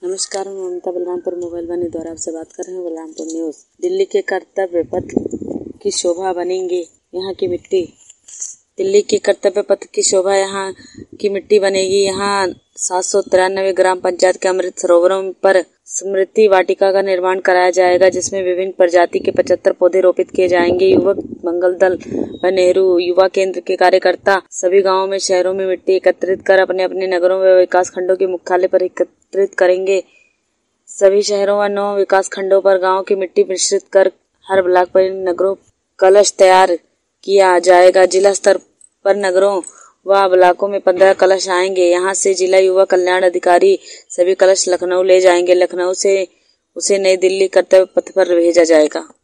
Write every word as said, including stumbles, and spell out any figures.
नमस्कार, मैं ममता बलरामपुर मोबाइल वानी द्वारा आपसे बात कर रहे हैं। बलरामपुर न्यूज। दिल्ली के कर्तव्य पथ की शोभा बनेंगी यहाँ की मिट्टी। दिल्ली की कर्तव्य पथ की शोभा यहाँ की मिट्टी बनेगी। यहाँ सात सौ तिरानवे ग्राम पंचायत के अमृत सरोवरों पर स्मृति वाटिका का निर्माण कराया जाएगा, जिसमें विभिन्न प्रजाति के पचहत्तर पौधे रोपित किए जाएंगे। युवक मंगल दल व नेहरू युवा केंद्र के कार्यकर्ता सभी गांवों में, शहरों में मिट्टी एकत्रित कर अपने अपने नगरों व विकास खंडों के मुख्यालय पर एकत्रित करेंगे। सभी शहरों व नौ विकास खंडों पर गांव की मिट्टी मिश्रित कर हर ब्लॉक पर नगरों कलश तैयार किया जाएगा। जिला स्तर पर नगरों व ब्लॉकों में पंद्रह कलश आएंगे। यहाँ से जिला युवा कल्याण अधिकारी सभी कलश लखनऊ ले जाएंगे। लखनऊ से उसे नई दिल्ली कर्तव्य पथ पर भेजा जाएगा।